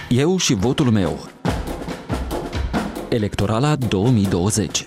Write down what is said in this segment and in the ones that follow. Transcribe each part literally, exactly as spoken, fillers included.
Eu și votul meu. Electorala două mii douăzeci.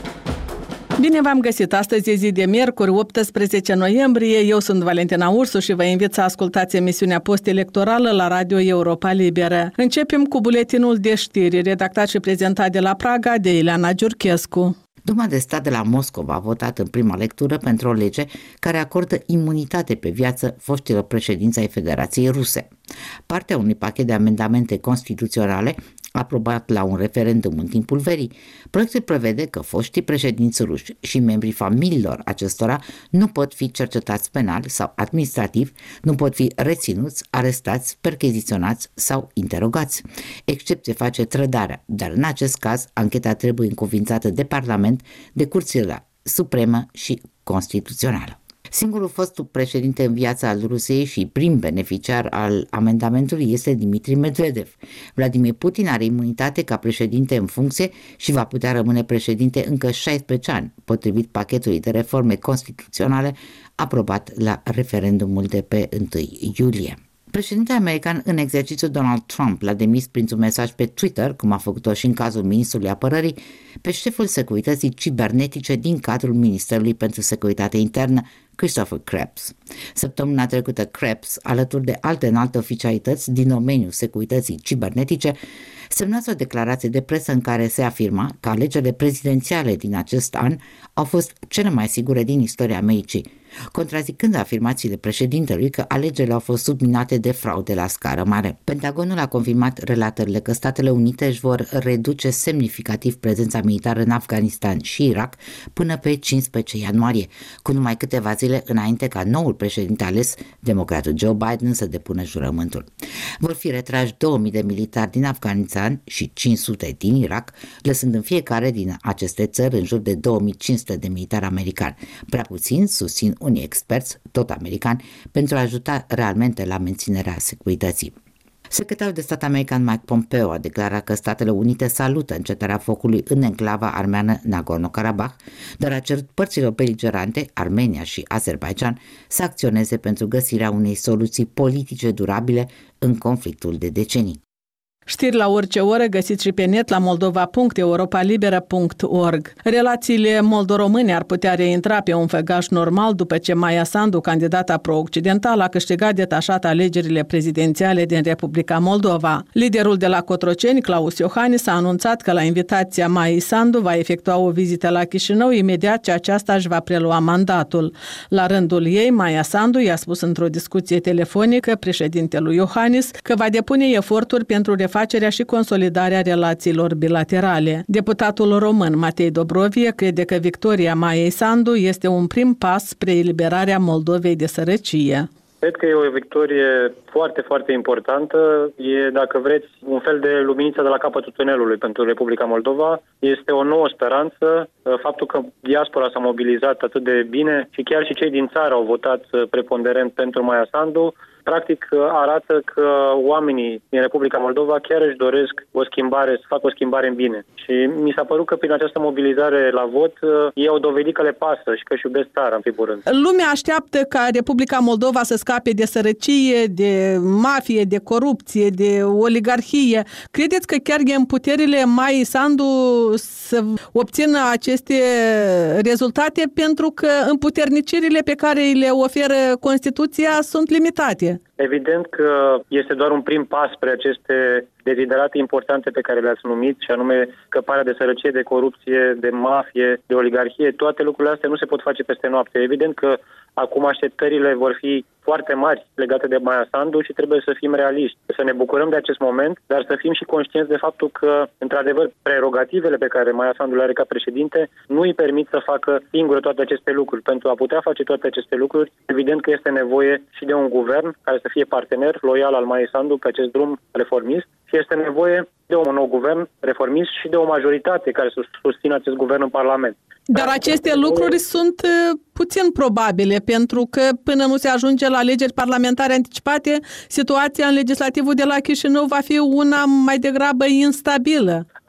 Bine v-am găsit! Astăzi e zi de miercuri, optsprezece noiembrie. Eu sunt Valentina Ursu și vă invit să ascultați emisiunea post-electorală la Radio Europa Liberă. Începem cu buletinul de știri, redactat și prezentat de la Praga de Ileana Giurchescu. Duma de stat de la Moscova a votat în prima lectură pentru o lege care acordă imunitate pe viață foștilor președinți ai Federației Ruse. Partea unui pachet de amendamente constituționale aprobat la un referendum în timpul verii, proiectul prevede că foștii președinți ruși și membrii familiilor acestora nu pot fi cercetați penal sau administrativ, nu pot fi reținuți, arestați, percheziționați sau interogați. Excepție face trădarea, dar în acest caz ancheta trebuie încuviințată de Parlament, de Curțile Supremă și Constituțională. Singurul fost președinte în viața al Rusiei și prim beneficiar al amendamentului este Dmitri Medvedev. Vladimir Putin are imunitate ca președinte în funcție și va putea rămâne președinte încă șaisprezece ani, potrivit pachetului de reforme constituționale aprobat la referendumul de pe întâi iulie. Președintele american în exercițiu Donald Trump l-a demis printr-un mesaj pe Twitter, cum a făcut-o și în cazul ministrului apărării, pe șeful securității cibernetice din cadrul Ministerului pentru Securitate Internă, Christopher Krebs. Săptămâna trecută, Krebs, alături de alte înalte oficialități din domeniul securității cibernetice, semnați o declarație de presă în care se afirma că alegerile prezidențiale din acest an au fost cele mai sigure din istoria Americii, contrazicând afirmațiile președintelui că alegerile au fost subminate de fraude la scară mare. Pentagonul a confirmat relatările că Statele Unite își vor reduce semnificativ prezența militară în Afganistan și Irak până pe cincisprezece ianuarie, cu numai câteva zile înainte ca noul președinte ales, democratul Joe Biden, să depună jurământul. Vor fi retrași două mii de militari din Afganistan și cinci sute din Irak, lăsând în fiecare din aceste țări în jur de două mii cinci sute de militari americani. Prea puțin, susțin unii experți, tot americani, pentru a ajuta realmente la menținerea securității. Secretarul de stat american Mike Pompeo a declarat că Statele Unite salută încetarea focului în enclava armeană Nagorno-Karabakh, dar a cerut părților beligerante, Armenia și Azerbaidjan, să acționeze pentru găsirea unei soluții politice durabile în conflictul de decenii. Știri la orice oră găsiți și pe net la moldova punct europa liberă punct org. Relațiile moldo-române ar putea reintra pe un făgaș normal după ce Maia Sandu, candidata pro-occidentală, a câștigat detașat alegerile prezidențiale din Republica Moldova. Liderul de la Cotroceni, Claus Iohannis, a anunțat că la invitația Maiei Sandu va efectua o vizită la Chișinău imediat ce aceasta își va prelua mandatul. La rândul ei, Maia Sandu i-a spus într-o discuție telefonică președintelui Iohannis că va depune eforturi pentru facerea și consolidarea relațiilor bilaterale. Deputatul român Matei Dobrovie crede că victoria Maiei Sandu este un prim pas spre eliberarea Moldovei de sărăcie. Cred că e o victorie foarte, foarte importantă. E, dacă vreți, un fel de luminiță de la capătul tunelului pentru Republica Moldova. Este o nouă speranță. Faptul că diaspora s-a mobilizat atât de bine și chiar și cei din țară au votat preponderent pentru Maia Sandu, practic arată că oamenii din Republica Moldova chiar își doresc o schimbare, să facă o schimbare în bine. Și mi s-a părut că prin această mobilizare la vot ei au dovedit că le pasă și că își iubesc țara, în primul rând. Lumea așteaptă ca Republica Moldova să scape de sărăcie, de mafie, de corupție, de oligarhie. Credeți că chiar e în puterile Maiei Sandu să obțină aceste rezultate, pentru că împuternicirile pe care le oferă Constituția sunt limitate? Evident că este doar un prim pas spre aceste deziderate importante pe care le-ați numit, și anume scăparea de sărăcie, de corupție, de mafie, de oligarhie. Toate lucrurile astea nu se pot face peste noapte. Evident că acum așteptările vor fi foarte mari legate de Maia Sandu și trebuie să fim realiști, să ne bucurăm de acest moment, dar să fim și conștienți de faptul că, într-adevăr, prerogativele pe care Maia Sandu le are ca președinte nu îi permit să facă singură toate aceste lucruri. Pentru a putea face toate aceste lucruri, evident că este nevoie și de un guvern care să fie partener loial al Maiei Sandu pe acest drum reformist și este nevoie de un nou guvern reformist și de o majoritate care să susțină acest guvern în Parlament. Dar aceste lucruri sunt puțin probabile, pentru că până nu se ajunge la alegeri parlamentare anticipate, situația în legislativul de la Chișinău va fi una mai degrabă instabilă.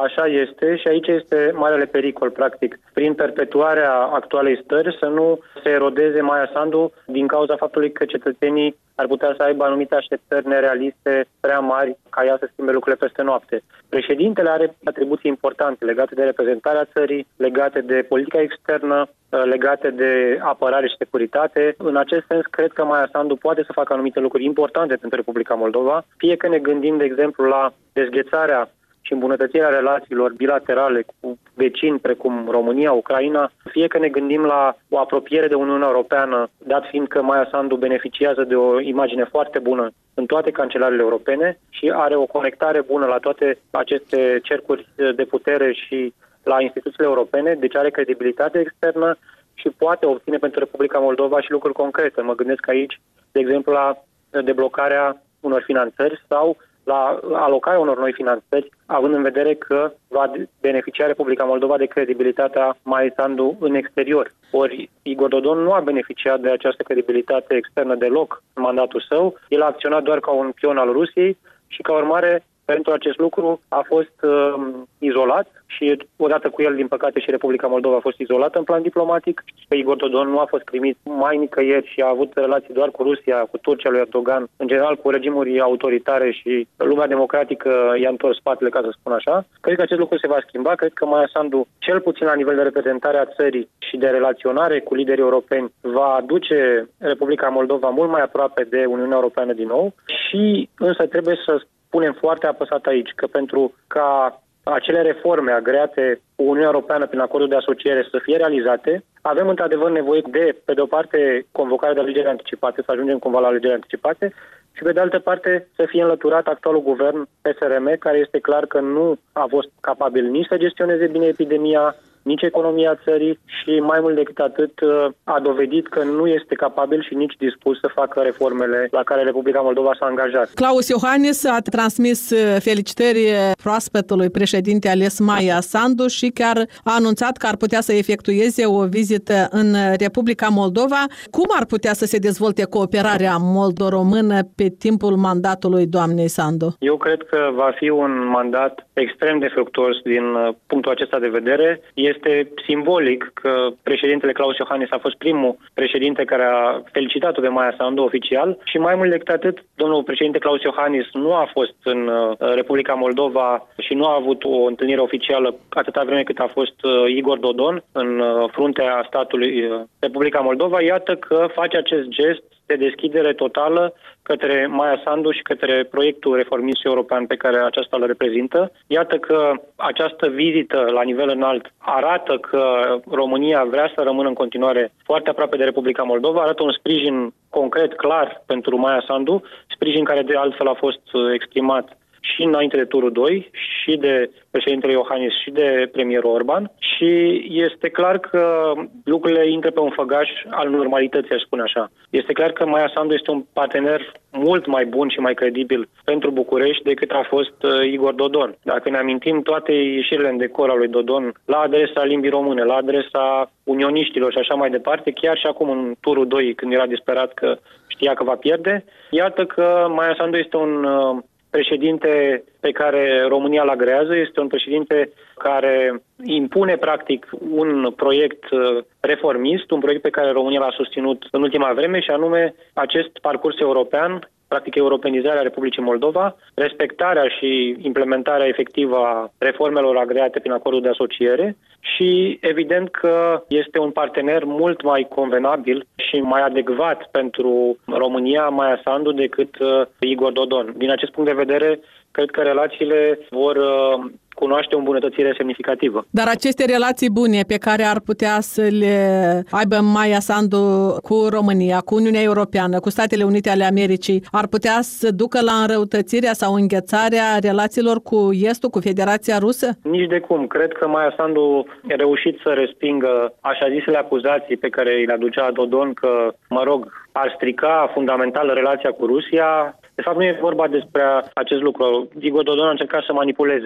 așa este și aici este marele pericol, practic, prin perpetuarea actualei stări să nu se erodeze Maia Sandu din cauza faptului că cetățenii ar putea să aibă anumite așteptări nerealiste prea mari ca ea să schimbe lucrurile peste noapte. Președintele are atribuții importante legate de reprezentarea țării, legate de politica externă, legate de apărare și securitate. În acest sens, cred că Maia Sandu poate să facă anumite lucruri importante pentru Republica Moldova, fie că ne gândim, de exemplu, la dezghețarea și îmbunătățirea relațiilor bilaterale cu vecini precum România, Ucraina, fie că ne gândim la o apropiere de Uniunea Europeană, dat fiind că Maia Sandu beneficiază de o imagine foarte bună în toate cancelarele europene și are o conectare bună la toate aceste cercuri de putere și la instituțiile europene, deci are credibilitate externă și poate obține pentru Republica Moldova și lucruri concrete. Mă gândesc aici, de exemplu, la deblocarea unor finanțări sau la alocarea unor noi finanțări, având în vedere că va beneficia Republica Moldova de credibilitatea Maia Sandu în exterior. Ori Igor Dodon nu a beneficiat de această credibilitate externă deloc în mandatul său. El a acționat doar ca un pion al Rusiei și, ca urmare, pentru acest lucru a fost uh, izolat și odată cu el, din păcate, și Republica Moldova a fost izolată în plan diplomatic. Pe Igor Dodon nu a fost primit mai nicăieri și a avut relații doar cu Rusia, cu Turcia lui Erdogan, în general cu regimuri autoritare și lumea democratică i-a întors spatele, ca să spun așa. Cred că acest lucru se va schimba. Cred că Maia Sandu, cel puțin la nivel de reprezentare a țării și de relaționare cu liderii europeni, va aduce Republica Moldova mult mai aproape de Uniunea Europeană din nou și însă trebuie să punem foarte apăsat aici că pentru ca acele reforme agreate cu Uniunea Europeană prin acordul de asociere să fie realizate, avem într-adevăr nevoie de, pe de o parte, convocarea de alegeri anticipate, să ajungem cumva la alegeri anticipate, și pe de altă parte să fie înlăturat actualul guvern P S R M, care este clar că nu a fost capabil nici să gestioneze bine epidemia, nici economia țării și, mai mult decât atât, a dovedit că nu este capabil și nici dispus să facă reformele la care Republica Moldova s-a angajat. Klaus Iohannis a transmis felicitări proaspătului președinte ales Maia Sandu și chiar a anunțat că ar putea să efectueze o vizită în Republica Moldova. Cum ar putea să se dezvolte cooperarea moldo-română pe timpul mandatului doamnei Sandu? Eu cred că va fi un mandat extrem de fructuos din punctul acesta de vedere. Este simbolic că președintele Klaus Iohannis a fost primul președinte care a felicitat-o pe Maia Sandu oficial și, mai mult decât atât, domnul președinte Klaus Iohannis nu a fost în Republica Moldova și nu a avut o întâlnire oficială atâta vreme cât a fost Igor Dodon în fruntea statului Republica Moldova. Iată că face acest gest de deschidere totală către Maia Sandu și către proiectul reformist european pe care aceasta îl reprezintă. Iată că această vizită la nivel înalt arată că România vrea să rămână în continuare foarte aproape de Republica Moldova, arată un sprijin concret, clar pentru Maia Sandu, sprijin care de altfel a fost exprimat și înainte de turul doi, și de președintele Iohannis și de premierul Orban, și este clar că lucrurile intră pe un făgaș al normalității, aș spune așa. Este clar că Maia Sandu este un partener mult mai bun și mai credibil pentru București decât a fost Igor Dodon. Dacă ne amintim toate ieșirile în decor al lui Dodon la adresa limbii române, la adresa unioniștilor și așa mai departe, chiar și acum în turul doi, când era disperat că știa că va pierde, iată că Maia Sandu este un președinte pe care România îl agrează, este un președinte care impune practic un proiect reformist, un proiect pe care România l-a susținut în ultima vreme și anume acest parcurs european, practic europenizarea Republicii Moldova, respectarea și implementarea efectivă a reformelor agreate prin acordul de asociere și evident că este un partener mult mai convenabil și mai adecvat pentru România, Maia Sandu, decât Igor Dodon. Din acest punct de vedere, cred că relațiile vor cunoaște o îmbunătățire semnificativă. Dar aceste relații bune pe care ar putea să le aibă Maia Sandu cu România, cu Uniunea Europeană, cu Statele Unite ale Americii, ar putea să ducă la înrăutățirea sau înghețarea relațiilor cu Estul, cu Federația Rusă? Nici de cum. Cred că Maia Sandu a reușit să respingă așa zisele acuzații pe care îi le aducea Dodon că, mă rog, ar strica fundamental relația cu Rusia. De fapt, nu e vorba despre acest lucru. Igor Dodon a încercat să manipuleze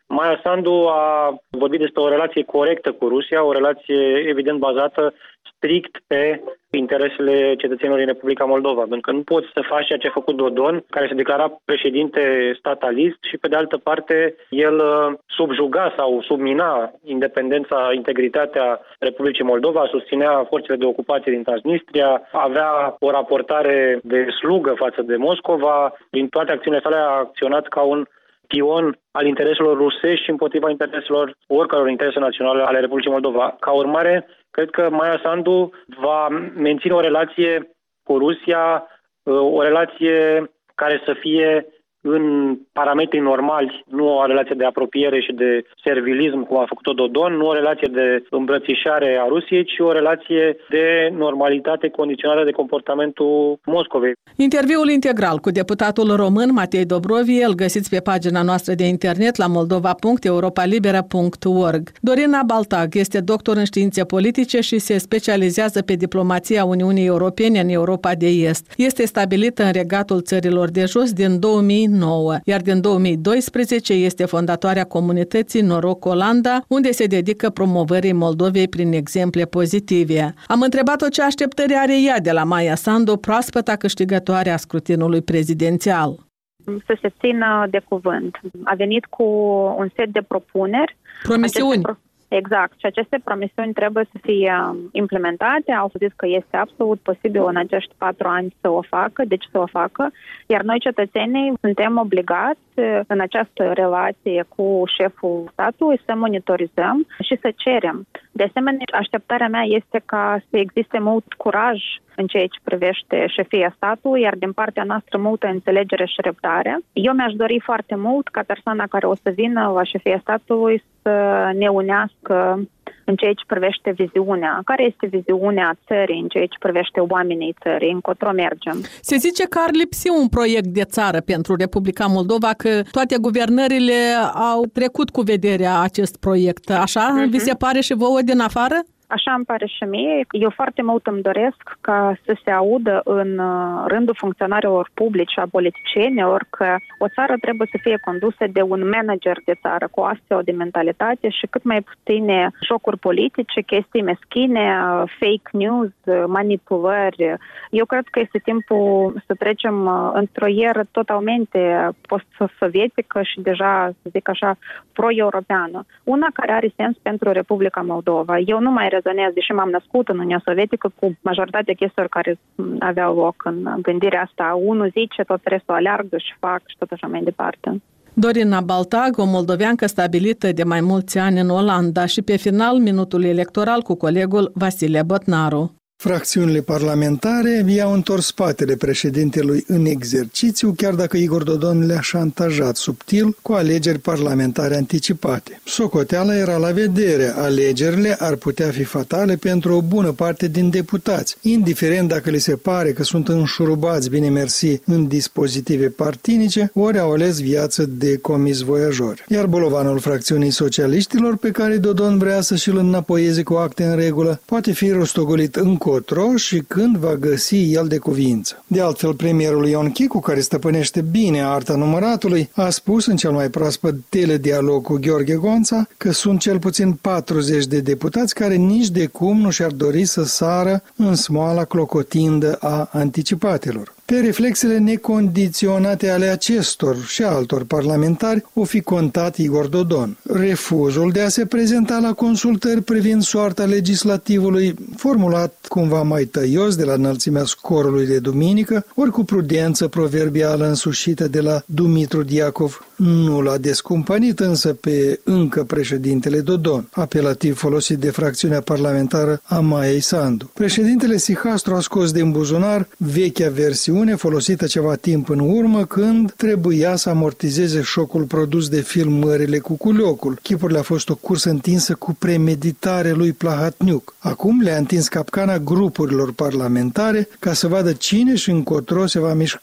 Maia Sandu a vorbit despre o relație corectă cu Rusia, o relație evident bazată strict pe interesele cetățenilor din Republica Moldova, pentru că nu poți să faci ceea ce a făcut Dodon, care se declara președinte statalist și pe de altă parte el subjuga sau submina independența, integritatea Republicii Moldova, susținea forțele de ocupație din Transnistria, avea o raportare de slugă față de Moscova, din toate acțiunile sale a acționat ca un pion al intereselor rusești și împotriva intereselor oricăror interese naționale ale Republicii Moldova. Ca urmare, cred că Maia Sandu va menține o relație cu Rusia, o relație care să fie în parametri normali, nu o relație de apropiere și de servilism, cum a făcut-o Dodon, nu o relație de îmbrățișare a Rusiei, ci o relație de normalitate condiționată de comportamentul Moscovei. Interviul integral cu deputatul român Matei Dobrovi îl găsiți pe pagina noastră de internet la moldova punct europa libera punct org. Dorina Baltag este doctor în științe politice și se specializează pe diplomația Uniunii Europene în Europa de Est. Este stabilită în Regatul Țărilor de Jos din două mii nouă, iar din două mii doisprezece este fondatoarea comunității Noroc Olanda, unde se dedică promovării Moldovei prin exemple pozitive. Am întrebat-o ce așteptări are ea de la Maia Sandu, proaspăta câștigătoare a scrutinului prezidențial. Să se țină de cuvânt. A venit cu un set de propuneri. Promisiuni. Pro- exact. Și aceste promisiuni trebuie să fie implementate. Au zis că este absolut posibil în acești patru ani să o facă, deci să o facă. Iar noi, cetățenii, suntem obligați în această relație cu șeful statului să monitorizăm și să cerem. De asemenea, așteptarea mea este ca să existe mult curaj în ceea ce privește șefia statului, iar din partea noastră multă înțelegere și răbdare. Eu mi-aș dori foarte mult ca persoana care o să vină la șefia statului să ne unească în ceea ce privește viziunea. Care este viziunea țării în ceea ce privește oamenii țării? Încotro mergem? Se zice că ar lipsi un proiect de țară pentru Republica Moldova, că toate guvernările au trecut cu vederea acest proiect. Așa uh-huh. vi se pare și vouă din afară? Așa îmi pare și mie. Eu foarte mult îmi doresc ca să se audă în rândul funcționarilor publici și a politicienilor că o țară trebuie să fie condusă de un manager de țară cu astfel de mentalitate și cât mai puține jocuri politice, chestii meschine, fake news, manipulări. Eu cred că este timpul să trecem într-o eră totalmente post-sovietică și deja, să zic așa, pro-europeană. Una care are sens pentru Republica Moldova. Eu nu mai rezonez, deși m-am născut în Uniunea Sovietică, cu majoritatea chestiilor care aveau loc în gândirea asta. Unul zice, tot restul aleargă și fac și tot așa mai departe. Dorina Baltag, o moldoveancă stabilită de mai mulți ani în Olanda și pe final minutul electoral cu colegul Vasile Botnaru. Fracțiunile parlamentare i-au întors spatele președintelui în exercițiu, chiar dacă Igor Dodon le-a șantajat subtil cu alegeri parlamentare anticipate. Socoteala era la vedere, alegerile ar putea fi fatale pentru o bună parte din deputați, indiferent dacă li se pare că sunt înșurubați, bine mersi, în dispozitive partinice, ori au ales viață de comis voiajori. Iar bolovanul fracțiunii socialiștilor, pe care Dodon vrea să și-l înapoieze cu acte în regulă, poate fi rostogolit în încotro și când va găsi el de cuvință. De altfel, premierul Ion Chicu, care stăpânește bine arta număratului, a spus în cel mai proaspăt teledialog cu Gheorghe Gonța că sunt cel puțin patruzeci de deputați care nici de cum nu și-ar dori să sară în smoala clocotindă a anticipatelor. Pe reflexele necondiționate ale acestor și altor parlamentari o fi contat Igor Dodon. Refuzul de a se prezenta la consultări privind soarta legislativului, formulat cumva mai tăios de la înălțimea scorului de duminică, ori cu prudență proverbială însușită de la Dumitru Diacov, nu l-a descumpănit însă pe încă președintele Dodon, apelativ folosit de fracțiunea parlamentară a Maiei Sandu. Președintele Sihastru a scos din buzunar vechea versiune folosită ceva timp în urmă, când trebuia să amortizeze șocul produs de filmările cu Culiocul. Chipurile a fost o cursă întinsă cu premeditare lui Plahatniuc. Acum le-a întins capcana grupurilor parlamentare ca să vadă cine și încotro se va mișca.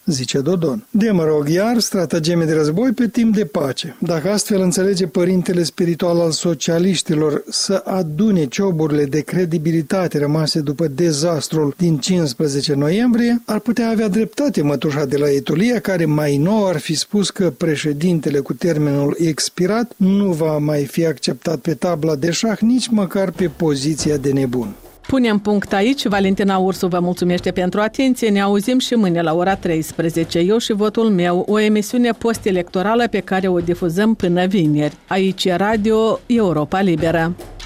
zice Dodon. De mă rog, iar stratageme de război pe timp de pace. Dacă astfel înțelege părintele spiritual al socialiștilor să adune cioburile de credibilitate rămase după dezastrul din cincisprezece noiembrie, ar putea avea dreptate mătușa de la Etulia, care mai nou ar fi spus că președintele cu termenul expirat nu va mai fi acceptat pe tabla de șah, nici măcar pe poziția de nebun. Punem punct aici. Valentina Ursu vă mulțumește pentru atenție. Ne auzim și mâine la ora treisprezece. Eu și votul meu, o emisiune post-electorală pe care o difuzăm până vineri. Aici e Radio Europa Liberă.